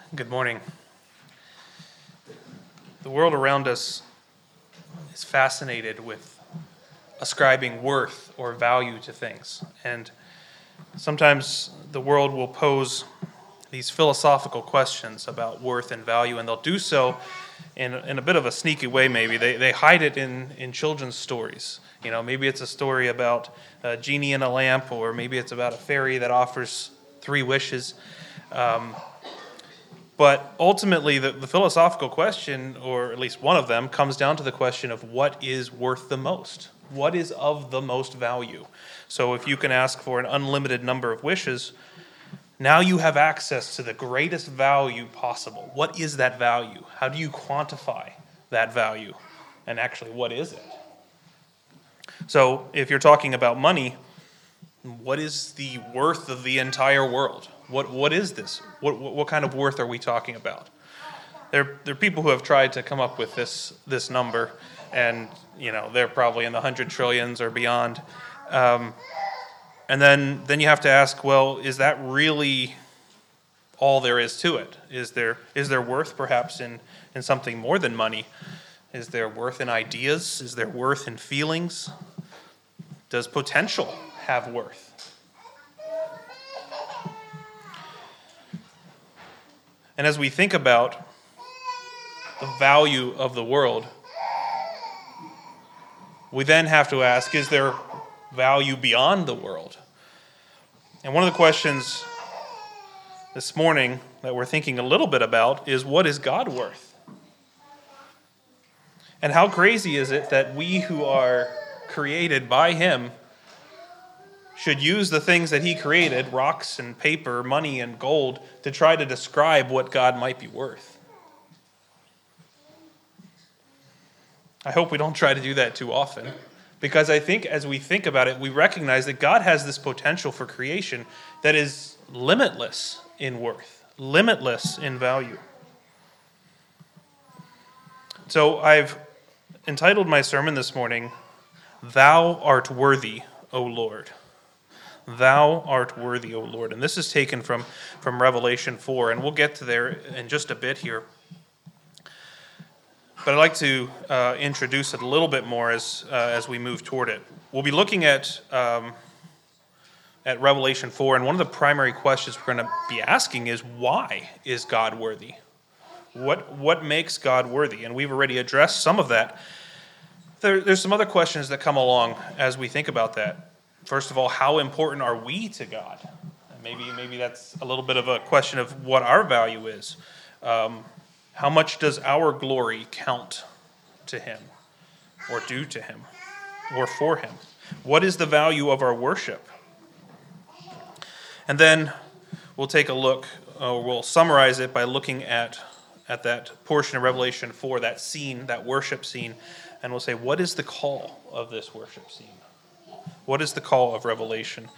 Good morning. The world around us is fascinated with ascribing worth or value to things. And sometimes the world will pose these philosophical questions about worth and value, and they'll do so in a bit of a sneaky way, maybe. They hide it in children's stories. You know, maybe it's a story about a genie in a lamp, or maybe it's about a fairy that offers 3 wishes. But ultimately, the philosophical question, or at least one of them, comes down to the question of what is worth the most? What is of the most value? So if you can ask for an unlimited number of wishes, now you have access to the greatest value possible. What is that value? How do you quantify that value? And actually, what is it? So if you're talking about money, what is the worth of the entire world? What is this? What kind of worth are we talking about? There are people who have tried to come up with this number, and they're probably in the 100 trillions or beyond. And then you have to ask, well, is that really all there is to it? Is there worth perhaps in something more than money? Is there worth in ideas? Is there worth in feelings? Does potential have worth? And as we think about the value of the world, we then have to ask, is there value beyond the world? And one of the questions this morning that we're thinking a little bit about is, what is God worth? And how crazy is it that we who are created by Him should use the things that He created, rocks and paper, money and gold, to try to describe what God might be worth? I hope we don't try to do that too often, because I think as we think about it, we recognize that God has this potential for creation that is limitless in worth, limitless in value. So I've entitled my sermon this morning, "Thou art worthy, O Lord." Thou art worthy, O Lord. And this is taken from Revelation 4, and we'll get to there in just a bit here. But I'd like to introduce it a little bit more as we move toward it. We'll be looking at Revelation 4, and one of the primary questions we're going to be asking is, why is God worthy? What makes God worthy? And we've already addressed some of that. There's some other questions that come along as we think about that. First of all, how important are we to God? Maybe that's a little bit of a question of what our value is. How much does our glory count to Him, or due to Him, or for Him? What is the value of our worship? And then we'll take a look, we'll summarize it by looking at that portion of Revelation 4, that scene, that worship scene, and we'll say, what is the call of this worship scene? What is the call of Revelation?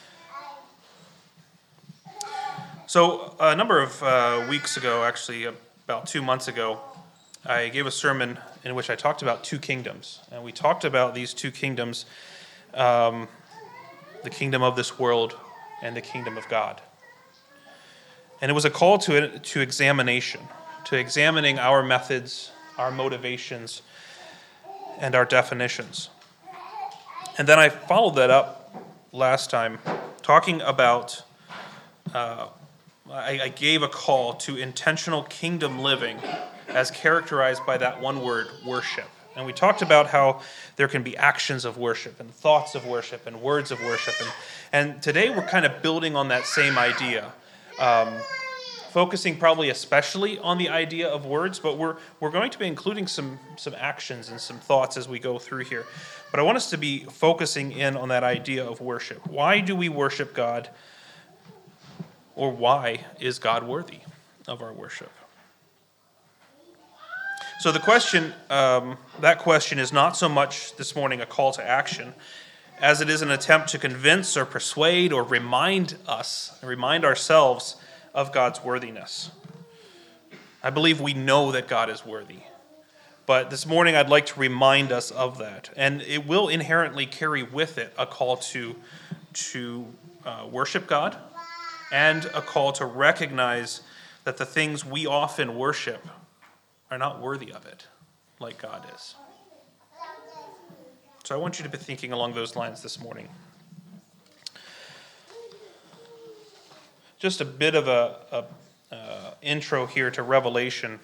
So a number of weeks ago, actually about 2 months ago, I gave a sermon in which I talked about 2 kingdoms. And we talked about these 2 kingdoms, the kingdom of this world and the kingdom of God. And it was a call to examination, to examining our methods, our motivations, and our definitions. And then I followed that up last time talking about, I gave a call to intentional kingdom living as characterized by that one word, worship. And we talked about how there can be actions of worship and thoughts of worship and words of worship. And today we're kind of building on that same idea, focusing probably especially on the idea of words, but we're going to be including some actions and some thoughts as we go through here. But I want us to be focusing in on that idea of worship. Why do we worship God? Or why is God worthy of our worship? So the question, that question is not so much this morning a call to action, as it is an attempt to convince or persuade or remind ourselves of God's worthiness. I believe we know that God is worthy. But this morning I'd like to remind us of that. And it will inherently carry with it a call to worship God and a call to recognize that the things we often worship are not worthy of it, like God is. So I want you to be thinking along those lines this morning. Just a bit of a intro here to Revelation.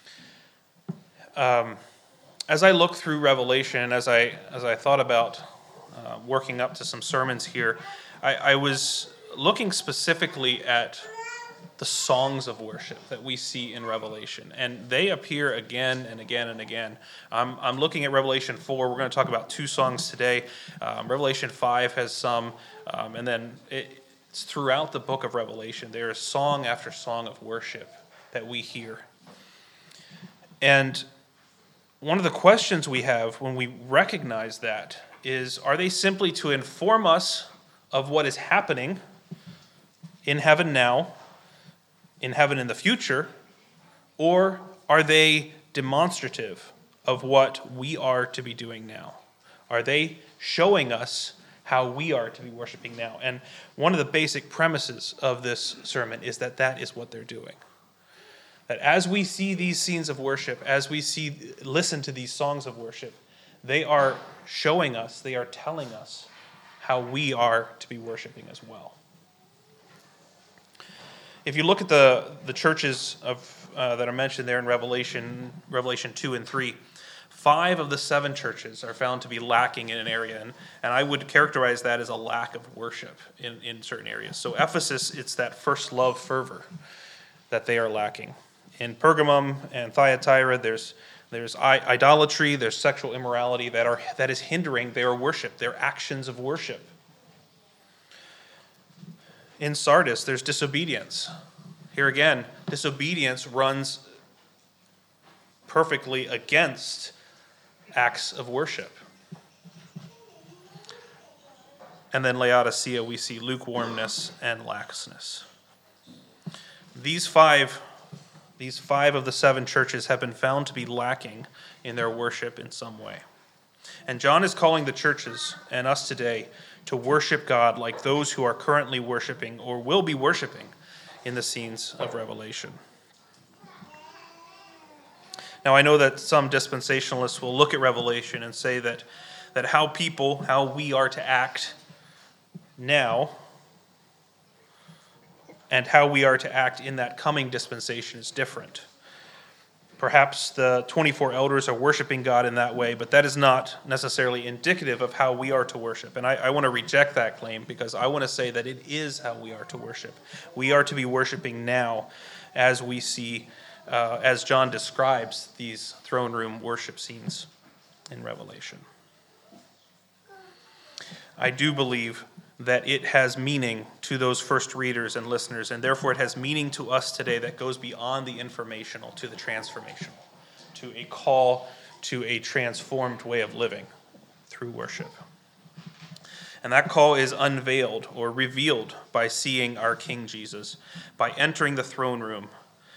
As I look through Revelation, as I thought about working up to some sermons here, I was looking specifically at the songs of worship that we see in Revelation, and they appear again and again and again. I'm looking at Revelation 4. We're going to talk about 2 songs today. Revelation 5 has some, and then it's throughout the book of Revelation. There is song after song of worship that we hear. And one of the questions we have when we recognize that is, are they simply to inform us of what is happening in heaven now, in heaven in the future, or are they demonstrative of what we are to be doing now? Are they showing us how we are to be worshiping now? And one of the basic premises of this sermon is that that is what they're doing. That as we see these scenes of worship, as we listen to these songs of worship, they are showing us, they are telling us how we are to be worshiping as well. If you look at the churches that are mentioned there in Revelation 2 and 3, 5 of the 7 churches are found to be lacking in an area, and I would characterize that as a lack of worship in certain areas. So Ephesus, it's that first love fervor that they are lacking. In Pergamum and Thyatira, there's idolatry, there's sexual immorality that is hindering their worship, their actions of worship. In Sardis, there's disobedience. Here again, disobedience runs perfectly against acts of worship. And then Laodicea, we see lukewarmness and laxness. These five of the 7 churches have been found to be lacking in their worship in some way. And John is calling the churches and us today to worship God like those who are currently worshiping or will be worshiping in the scenes of Revelation. Now, I know that some dispensationalists will look at Revelation and say that how we are to act now and how we are to act in that coming dispensation is different. Perhaps the 24 elders are worshiping God in that way, but that is not necessarily indicative of how we are to worship. And I want to reject that claim because I want to say that it is how we are to worship. We are to be worshiping now as we see, as John describes these throne room worship scenes in Revelation. I do believe that it has meaning to those first readers and listeners, and therefore it has meaning to us today that goes beyond the informational to the transformational, to a call to a transformed way of living through worship. And that call is unveiled or revealed by seeing our King Jesus, by entering the throne room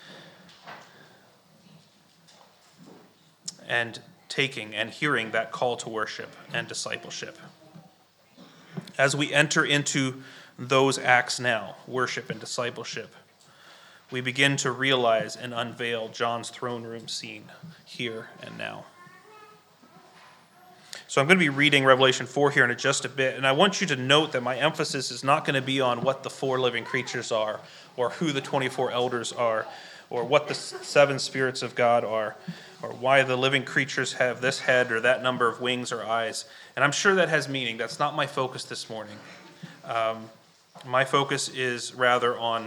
and taking and hearing that call to worship and discipleship. As we enter into those acts now, worship and discipleship, we begin to realize and unveil John's throne room scene here and now. So I'm going to be reading Revelation 4 here in just a bit, and I want you to note that my emphasis is not going to be on what the 4 living creatures are, or who the 24 elders are, or what the 7 spirits of God are, or why the living creatures have this head or that number of wings or eyes. And I'm sure that has meaning. That's not my focus this morning. My focus is rather on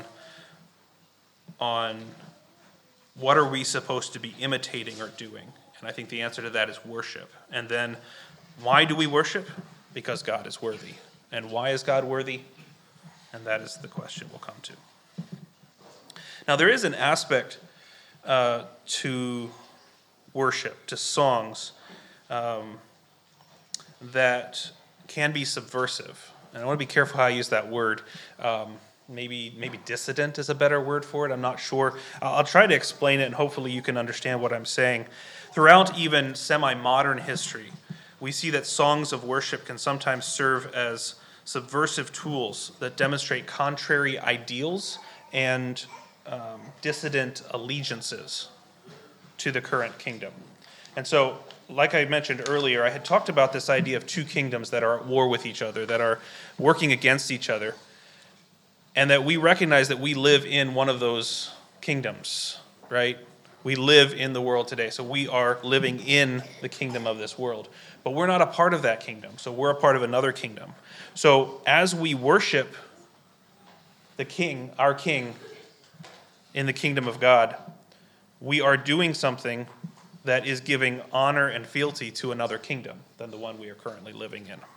what are we supposed to be imitating or doing. And I think the answer to that is worship. And then why do we worship? Because God is worthy. And why is God worthy? And that is the question we'll come to. Now, there is an aspect to worship, to songs, that can be subversive. And I want to be careful how I use that word. Maybe dissident is a better word for it. I'm not sure. I'll try to explain it, and hopefully you can understand what I'm saying. Throughout even semi-modern history, we see that songs of worship can sometimes serve as subversive tools that demonstrate contrary ideals and dissident allegiances to the current kingdom. And so, like I mentioned earlier, I had talked about this idea of two kingdoms that are at war with each other, that are working against each other, and that we recognize that we live in one of those kingdoms, right? We live in the world today, so we are living in the kingdom of this world. But we're not a part of that kingdom, so we're a part of another kingdom. So as we worship the king, our king, in the kingdom of God, we are doing something that is giving honor and fealty to another kingdom than the one we are currently living in.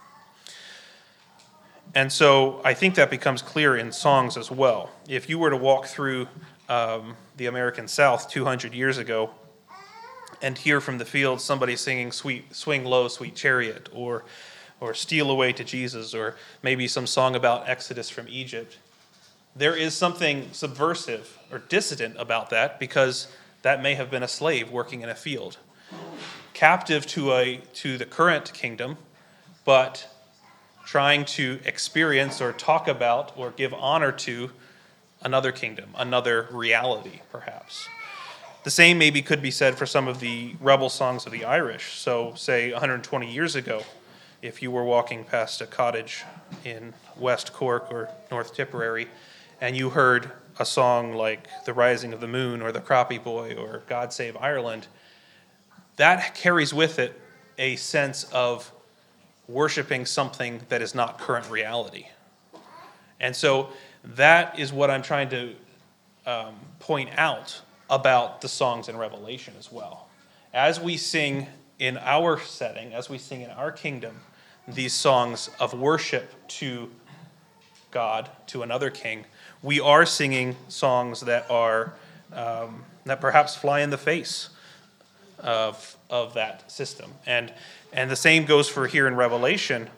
And so I think that becomes clear in songs as well. If you were to walk through the American South 200 years ago and hear from the fields somebody singing Swing Low, Sweet Chariot, or Steal Away to Jesus, or maybe some song about Exodus from Egypt, there is something subversive or dissident about that, because that may have been a slave working in a field, captive to the current kingdom, but trying to experience or talk about or give honor to another kingdom, another reality, perhaps. The same maybe could be said for some of the rebel songs of the Irish. So, say 120 years ago, if you were walking past a cottage in West Cork or North Tipperary, and you heard a song like The Rising of the Moon or The Crappie Boy or God Save Ireland, that carries with it a sense of worshiping something that is not current reality. And so that is what I'm trying to point out about the songs in Revelation as well. As we sing in our setting, as we sing in our kingdom, these songs of worship to God, to another king, we are singing songs that are that perhaps fly in the face of that system. And the same goes for here in Revelation.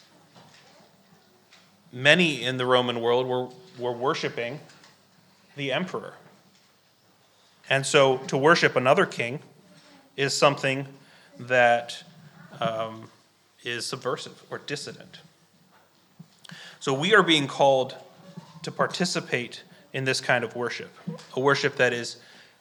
Many in the Roman world were worshiping the emperor. And so to worship another king is something that is subversive or dissident. So we are being called to participate in this kind of worship, a worship that is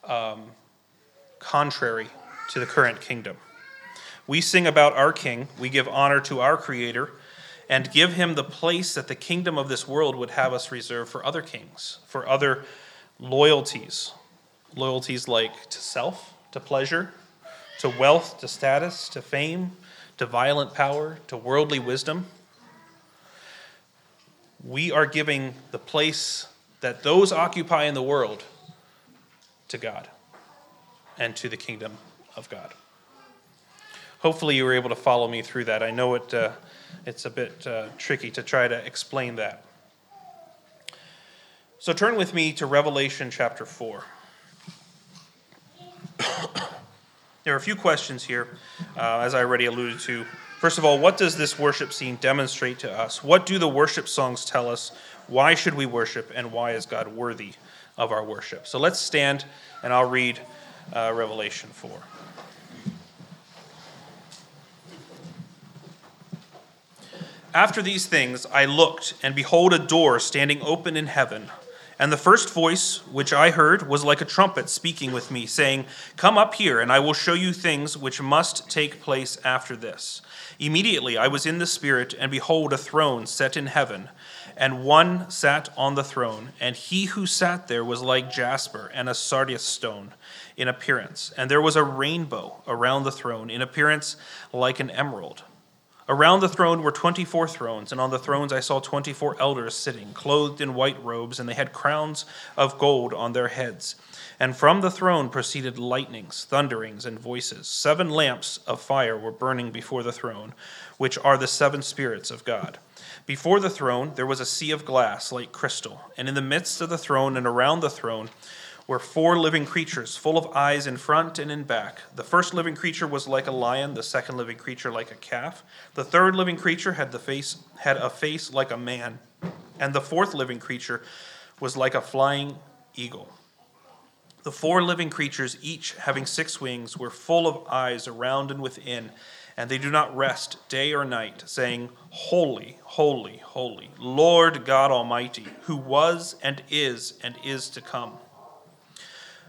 contrary to the current kingdom. We sing about our king, we give honor to our creator, and give him the place that the kingdom of this world would have us reserve for other kings, for other loyalties. Loyalties like to self, to pleasure, to wealth, to status, to fame, to violent power, to worldly wisdom. We are giving the place that those occupy in the world to God and to the kingdom of God. Hopefully you were able to follow me through that. I know it's a bit tricky to try to explain that. So turn with me to Revelation chapter 4. There are a few questions here, as I already alluded to. First of all, what does this worship scene demonstrate to us? What do the worship songs tell us? Why should we worship, and why is God worthy of our worship? So let's stand, and I'll read Revelation 4. After these things I looked, and behold, a door standing open in heaven. And the first voice which I heard was like a trumpet speaking with me, saying, "Come up here, and I will show you things which must take place after this." Immediately I was in the Spirit, and behold, a throne set in heaven, and one sat on the throne. And he who sat there was like jasper and a sardius stone in appearance. And there was a rainbow around the throne, in appearance like an emerald. Around the throne were 24 thrones, and on the thrones I saw 24 elders sitting, clothed in white robes, and they had crowns of gold on their heads. And from the throne proceeded lightnings, thunderings, and voices. 7 lamps of fire were burning before the throne, which are the 7 spirits of God. Before the throne there was a sea of glass like crystal, and in the midst of the throne and around the throne were 4 living creatures, full of eyes in front and in back. The first living creature was like a lion, the second living creature like a calf. The third living creature had a face like a man, and the fourth living creature was like a flying eagle. The 4 living creatures, each having 6 wings, were full of eyes around and within, and they do not rest day or night, saying, "Holy, holy, holy, Lord God Almighty, who was and is to come."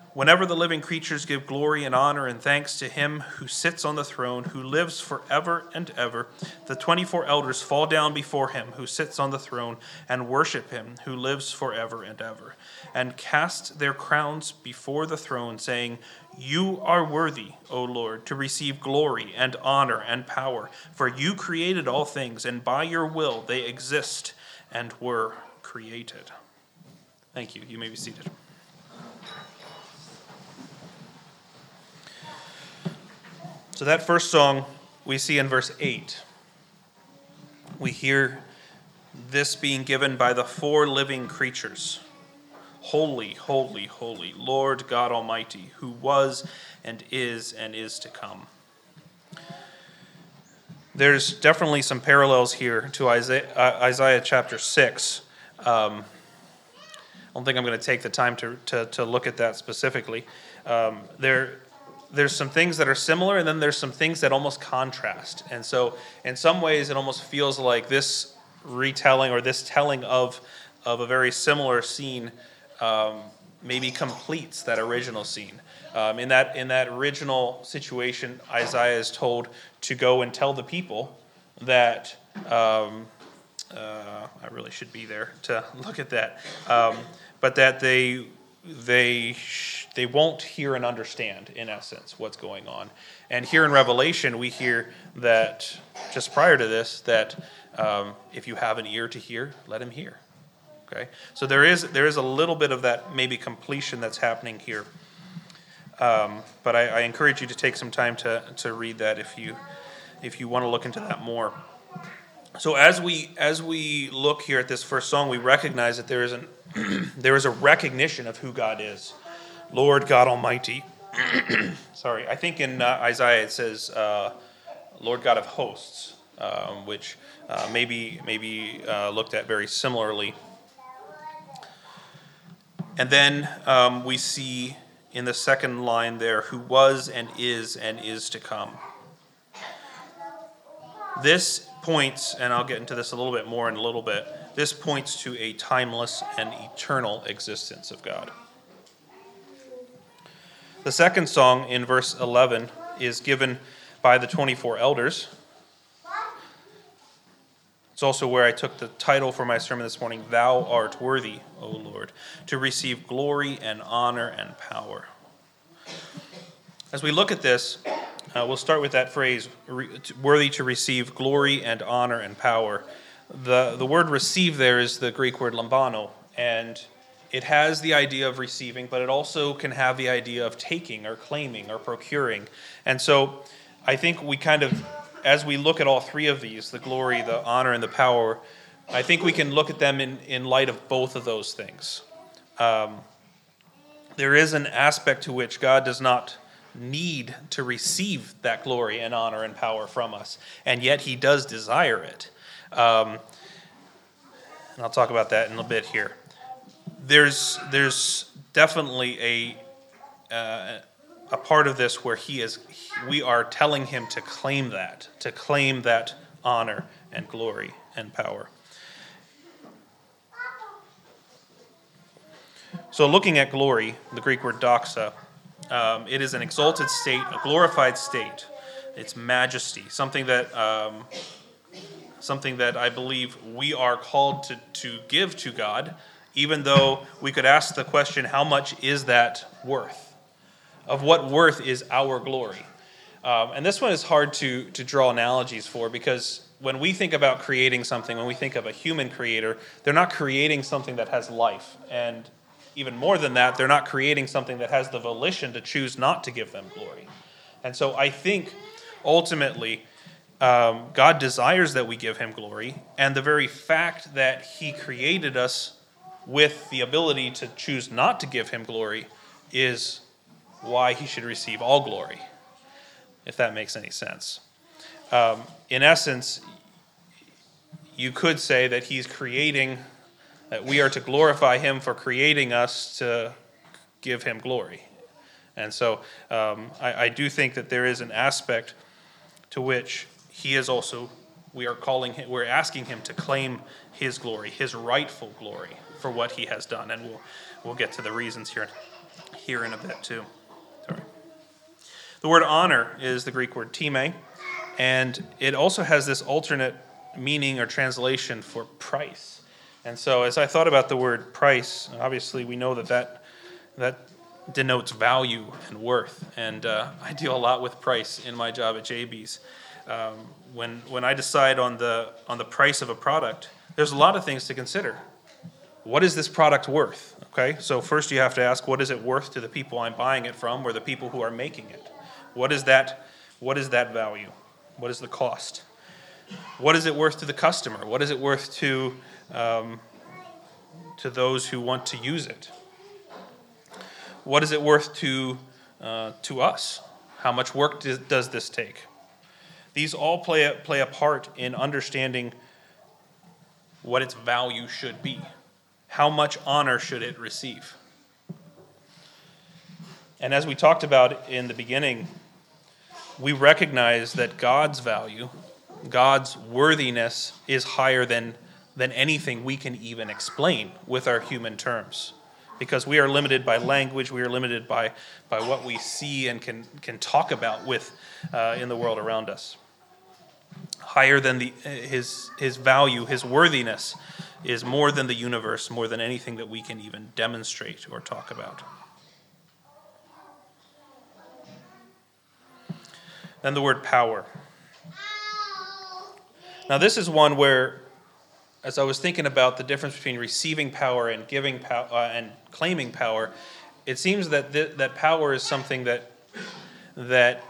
Whenever the living creatures give glory and honor and thanks to him who sits on the throne, who lives forever and ever, the 24 elders fall down before him who sits on the throne and worship him who lives forever and ever, and cast their crowns before the throne, saying, "You are worthy, O Lord, to receive glory and honor and power, for you created all things, and by your will they exist and were created." Thank you. You may be seated. So that first song we see in verse 8. We hear this being given by the four living creatures. Holy, holy, holy, Lord God Almighty, who was and is to come. There's definitely some parallels here to Isaiah chapter 6. I don't think I'm going to take the time to look at that specifically. There's some things that are similar, and then there's some things that almost contrast. And so in some ways, it almost feels like this retelling or this telling of a very similar scene maybe completes that original scene. In that original situation, Isaiah is told to go and tell the people that, I really should be there to look at that, but that they won't hear and understand, in essence, what's going on. And here in Revelation, we hear that, just prior to this, that if you have an ear to hear, let him hear. Okay? So there is a little bit of that maybe completion that's happening here. But I encourage you to take some time to read that if you want to look into that more. So as we look here at this first song, we recognize that there is a recognition of who God is. Lord God Almighty. Sorry, I think in Isaiah it says Lord God of hosts, which maybe looked at very similarly. And then we see in the second line there, who was and is to come. This points, and I'll get into this a little bit more in a little bit, this points to a timeless and eternal existence of God. The second song in verse 11 is given by the 24 elders. It's also where I took the title for my sermon this morning, "Thou art worthy, O Lord, to receive glory and honor and power." As we look at this, we'll start with that phrase, worthy to receive glory and honor and power. The word receive there is the Greek word lambano, and it has the idea of receiving, but it also can have the idea of taking or claiming or procuring. And so I think we kind of, as we look at all three of these, the glory, the honor, and the power, I think we can look at them in light of both of those things. There is an aspect to which God does not need to receive that glory and honor and power from us, and yet he does desire it. And I'll talk about that in a bit here. There's definitely a part of this where we are telling him to claim that honor and glory and power. So looking at glory, the Greek word doxa, it is an exalted state, a glorified state. It's majesty, something that I believe we are called to give to God, even though we could ask the question, how much is that worth? Of what worth is our glory? And this one is hard to draw analogies for, because when we think about creating something, when we think of a human creator, they're not creating something that has life. And even more than that, they're not creating something that has the volition to choose not to give them glory. And so I think ultimately God desires that we give him glory, and the very fact that he created us with the ability to choose not to give him glory is why he should receive all glory, if that makes any sense. In essence, you could say that he's creating, that we are to glorify him for creating us to give him glory. And so I do think that there is an aspect to which he is also, we're asking him to claim his glory, his rightful glory for what he has done. And we'll get to the reasons here here in a bit too. Sorry. The word honor is the Greek word time, and it also has this alternate meaning or translation for price. And so as I thought about the word price, obviously we know that denotes value and worth. And I deal a lot with price in my job at JB's. When I decide on the price of a product, there's a lot of things to consider. What is this product worth? Okay, so first you have to ask, what is it worth to the people I'm buying it from, or the people who are making it? What is that value? What is the cost? What is it worth to the customer? What is it worth to those who want to use it? What is it worth to us? How much work does this take? These all play a part in understanding what its value should be. How much honor should it receive? And as we talked about in the beginning, we recognize that God's value, God's worthiness, is higher than anything we can even explain with our human terms. Because we are limited by language, we are limited by what we see and can talk about with in the world around us. Higher than his value, his worthiness, is more than the universe, more than anything that we can even demonstrate or talk about. Then the word power. Now this is one where, as I was thinking about the difference between receiving power and giving power and claiming power, it seems that power is something that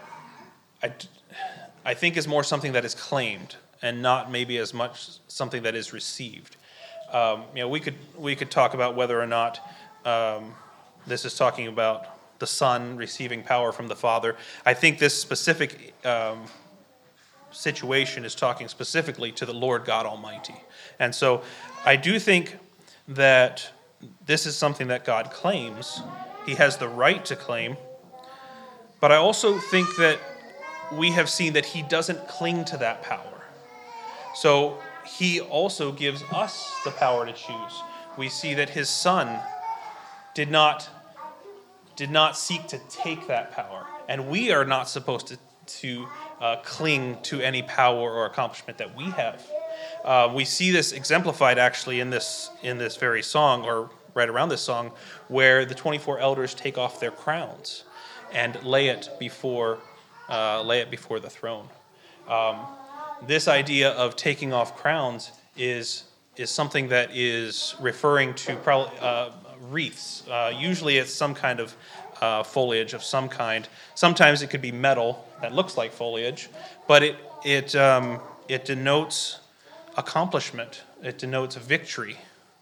I think is more something that is claimed and not maybe as much something that is received. We could talk about whether or not this is talking about the Son receiving power from the Father. I think this specific situation is talking specifically to the Lord God Almighty. And so I do think that this is something that God claims. He has the right to claim. But I also think that we have seen that he doesn't cling to that power. So he also gives us the power to choose. We see that his Son did not seek to take that power. And we are not supposed to cling to any power or accomplishment that we have. We see this exemplified actually in this very song, or right around this song, where the 24 elders take off their crowns and lay it before the throne. This idea of taking off crowns is something that is referring to probably wreaths. Usually it's some kind of foliage of some kind. Sometimes it could be metal that looks like foliage, but it denotes accomplishment. It denotes victory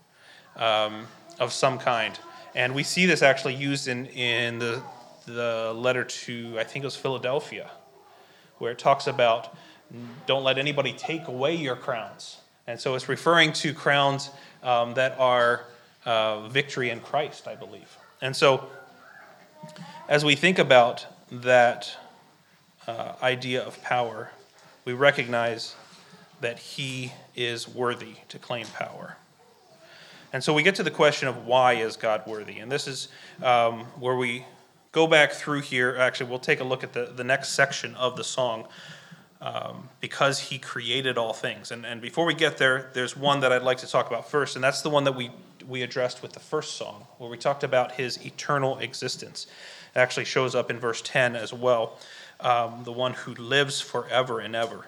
of some kind. And we see this actually used in the letter to, I think it was Philadelphia, where it talks about don't let anybody take away your crowns. And so it's referring to crowns that are victory in Christ, I believe. And so as we think about that idea of power, we recognize that he is worthy to claim power. And so we get to the question of why is God worthy? And this is where we go back through here. Actually, we'll take a look at the next section of the song, because he created all things. And before we get there, there's one that I'd like to talk about first, and that's the one that we addressed with the first song, where we talked about his eternal existence. It actually shows up in verse 10 as well, the one who lives forever and ever.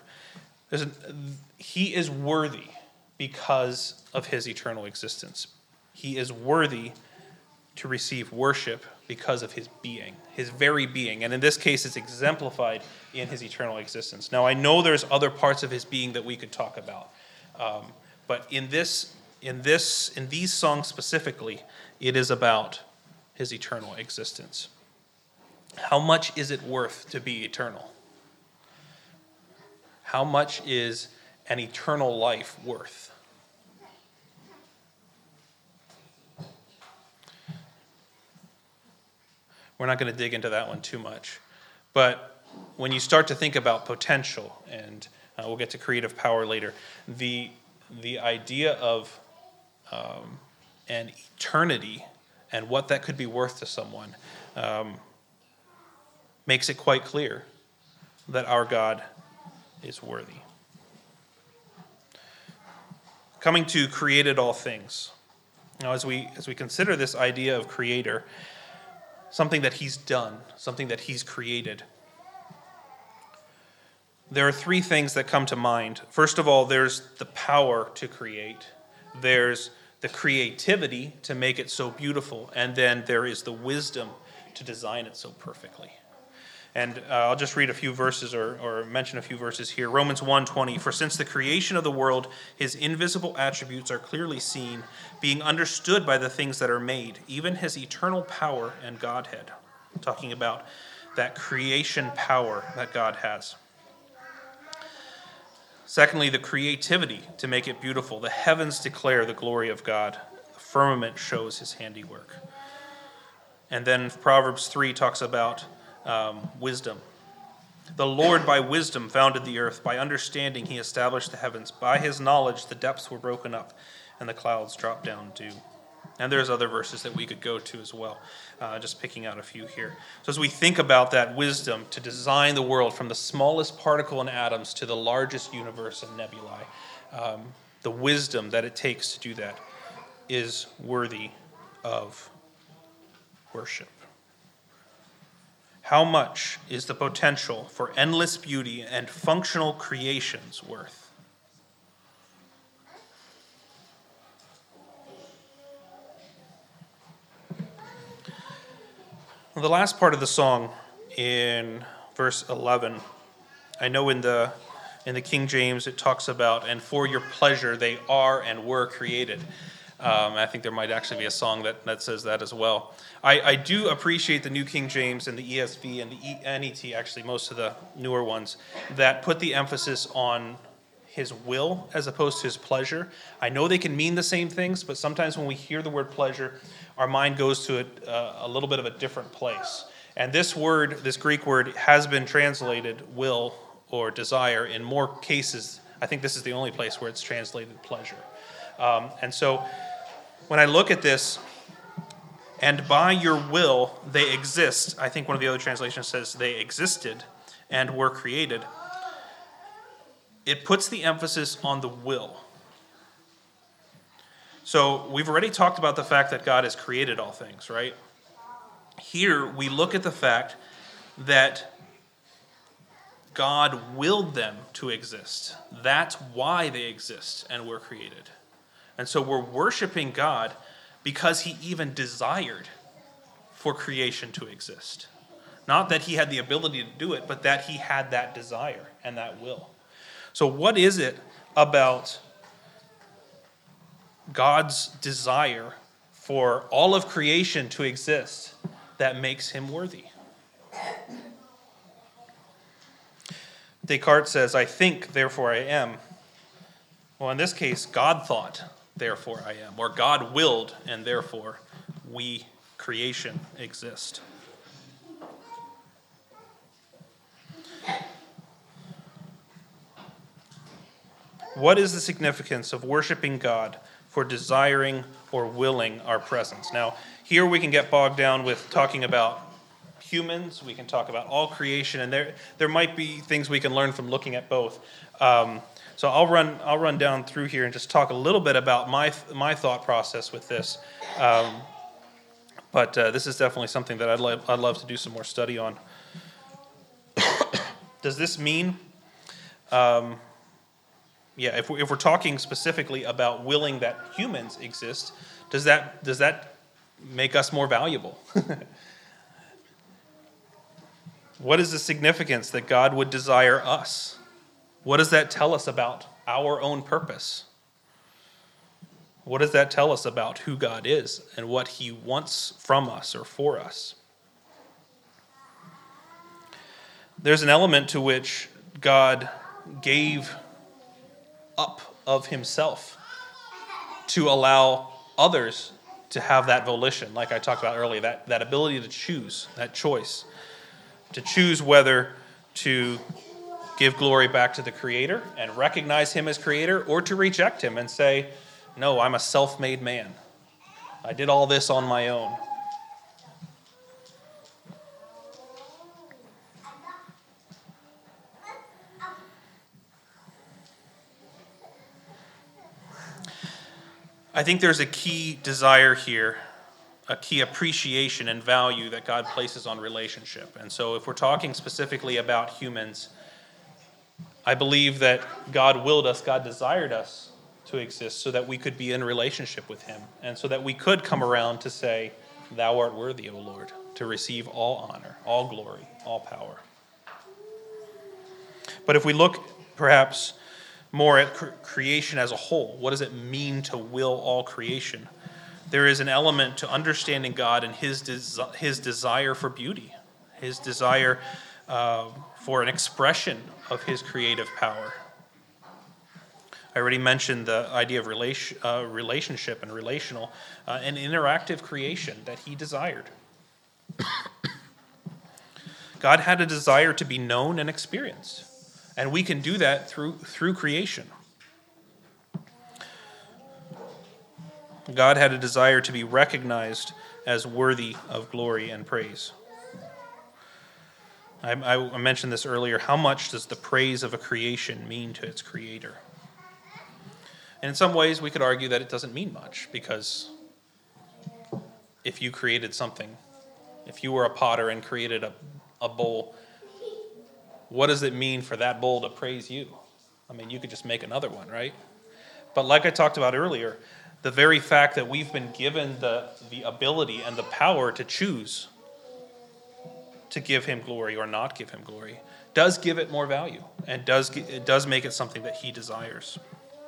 He is worthy because of his eternal existence. He is worthy to receive worship because of his being, his very being. And in this case, it's exemplified in his eternal existence. Now, I know there's other parts of his being that we could talk about. But in these songs specifically, it is about his eternal existence. How much is it worth to be eternal? How much is an eternal life worth? We're not going to dig into that one too much. But when you start to think about potential, and we'll get to creative power later, the idea of an eternity and what that could be worth to someone makes it quite clear that our God is worthy. Coming to created all things. Now, as we consider this idea of creator, something that he's done, something that he's created, there are three things that come to mind. First of all, there's the power to create. There's the creativity to make it so beautiful. And then there is the wisdom to design it so perfectly. And I'll just read a few verses or mention a few verses here. Romans 1:20, for since the creation of the world, his invisible attributes are clearly seen, being understood by the things that are made, even his eternal power and Godhead. Talking about that creation power that God has. Secondly, the creativity to make it beautiful. The heavens declare the glory of God. The firmament shows his handiwork. And then Proverbs 3 talks about wisdom. The Lord by wisdom founded the earth. By understanding he established the heavens. By his knowledge the depths were broken up and the clouds dropped down dew. And there's other verses that we could go to as well, just picking out a few here. So as we think about that wisdom to design the world from the smallest particle in atoms to the largest universe and nebulae, the wisdom that it takes to do that is worthy of worship. How much is the potential for endless beauty and functional creations worth? The last part of the song in verse 11, I know in the King James it talks about, and for your pleasure they are and were created. I think there might actually be a song that says that as well. I do appreciate the New King James and the ESV and the NET, actually most of the newer ones, that put the emphasis on his will as opposed to his pleasure. I know they can mean the same things, but sometimes when we hear the word pleasure, our mind goes to a little bit of a different place. And this word, this Greek word, has been translated will or desire in more cases. I think this is the only place where it's translated pleasure. And so when I look at this, and by your will they exist, I think one of the other translations says they existed and were created. It puts the emphasis on the will. So we've already talked about the fact that God has created all things, right? Here we look at the fact that God willed them to exist. That's why they exist and were created. And so we're worshiping God because he even desired for creation to exist. Not that he had the ability to do it, but that he had that desire and that will. So what is it about God's desire for all of creation to exist that makes him worthy? Descartes says, I think, therefore I am. Well, in this case, God thought, therefore I am. Or God willed, and therefore we, creation, exist. What is the significance of worshiping God for desiring or willing our presence? Now, here we can get bogged down with talking about humans. We can talk about all creation, and there might be things we can learn from looking at both. So I'll run down through here and just talk a little bit about my thought process with this. But this is definitely something that I'd love to do some more study on. Does this mean? If we're talking specifically about willing that humans exist, does that make us more valuable? What is the significance that God would desire us? What does that tell us about our own purpose? What does that tell us about who God is and what he wants from us or for us? There's an element to which God gave up of himself to allow others to have that volition, like I talked about earlier, that ability to choose, that choice, to choose whether to give glory back to the Creator and recognize him as Creator, or to reject him and say, no, I'm a self-made man. I did all this on my own. I think there's a key desire here, a key appreciation and value that God places on relationship. And so if we're talking specifically about humans, I believe that God willed us, God desired us to exist so that we could be in relationship with him, and so that we could come around to say, "Thou art worthy, O Lord, to receive all honor, all glory, all power." But if we look perhaps more at creation as a whole, what does it mean to will all creation? There is an element to understanding God and his desire for beauty, his desire for an expression of his creative power. I already mentioned the idea of relationship and relational, and interactive creation that he desired. God had a desire to be known and experienced. And we can do that through creation. God had a desire to be recognized as worthy of glory and praise. I mentioned this earlier. How much does the praise of a creation mean to its creator? And in some ways, we could argue that it doesn't mean much, because if you created something, if you were a potter and created a bowl, what does it mean for that bowl to praise you? I mean, you could just make another one, right? But like I talked about earlier, the very fact that we've been given the ability and the power to choose to give him glory or not give him glory does give it more value, and it does make it something that he desires.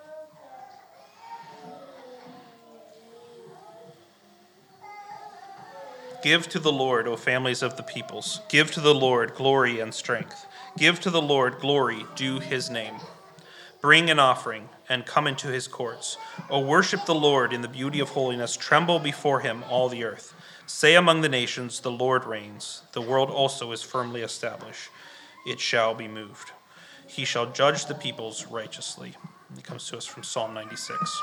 Give to the Lord, O families of the peoples. Give to the Lord glory and strength. Give to the Lord glory due his name. Bring an offering and come into his courts. O worship the Lord in the beauty of holiness. Tremble before him, all the earth. Say among the nations, the Lord reigns. The world also is firmly established. It shall be moved. He shall judge the peoples righteously. It comes to us from Psalm 96.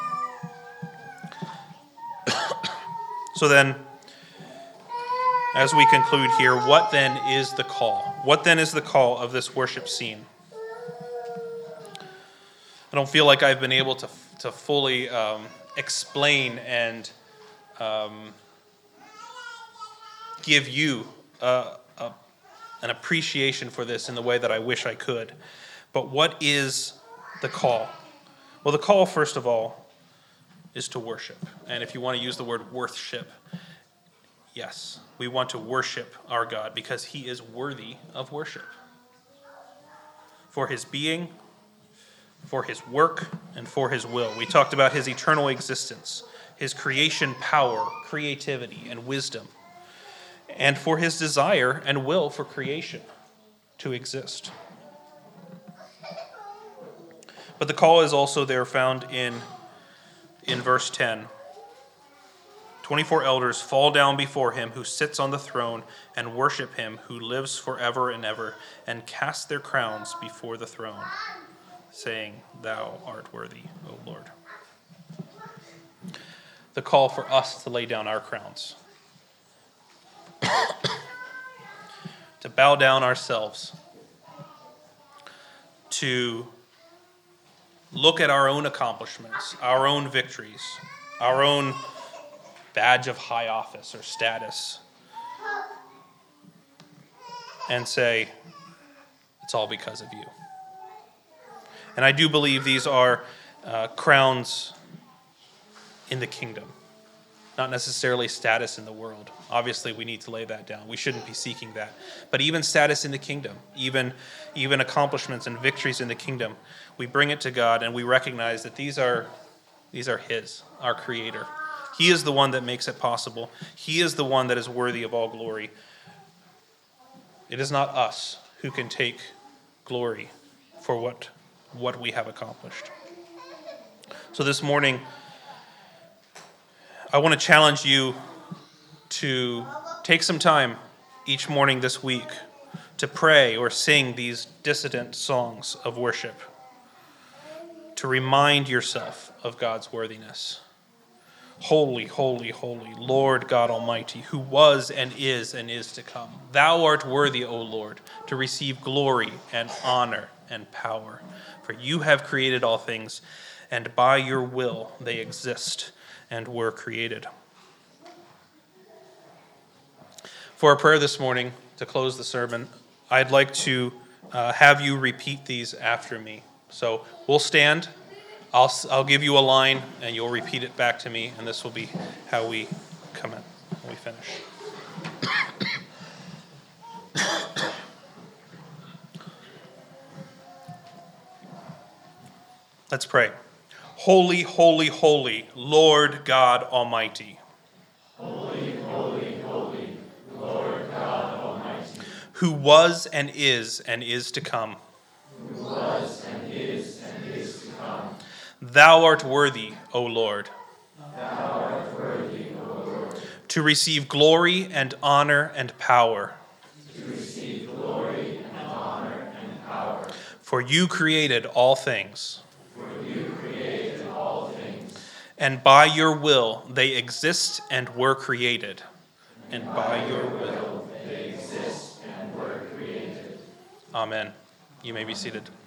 So then, as we conclude here, what then is the call? What then is the call of this worship scene? I don't feel like I've been able to fully explain and give you an appreciation for this in the way that I wish I could. But what is the call? Well, the call, first of all, is to worship. And if you want to use the word worship, yes, we want to worship our God because he is worthy of worship. For his being, for his work, and for his will. We talked about his eternal existence, his creation power, creativity, and wisdom, and for his desire and will for creation to exist. But the call is also there found in verse 10. 24 elders fall down before him who sits on the throne and worship him who lives forever and ever, and cast their crowns before the throne, saying, "Thou art worthy, O Lord." The call for us to lay down our crowns, to bow down ourselves, to look at our own accomplishments, our own victories, our own badge of high office or status, and say, it's all because of you. And I do believe these are crowns in the kingdom, not necessarily status in the world. Obviously, we need to lay that down. We shouldn't be seeking that. But even status in the kingdom, even accomplishments and victories in the kingdom, we bring it to God and we recognize that these are his, our Creator. He is the one that makes it possible. He is the one that is worthy of all glory. It is not us who can take glory for what we have accomplished. So this morning, I want to challenge you to take some time each morning this week to pray or sing these dissident songs of worship, to remind yourself of God's worthiness. Holy, holy, holy, Lord God Almighty, who was and is to come. Thou art worthy, O Lord, to receive glory and honor and power. For you have created all things, and by your will they exist and were created. For our prayer this morning, to close the sermon, I'd like to have you repeat these after me. So we'll stand. I'll give you a line, and you'll repeat it back to me, and this will be how we come in when we finish. Let's pray. Holy, holy, holy, Lord God Almighty. Holy, holy, holy, Lord God Almighty. Who was and is to come. Who was and is to come. Thou art worthy, O Lord. Thou art worthy, O Lord. To receive glory and honor and power. To receive glory and honor and power. For you created all things. For you created all things. And by your will they exist and were created. And by your will they exist and were created. Amen. You may be seated.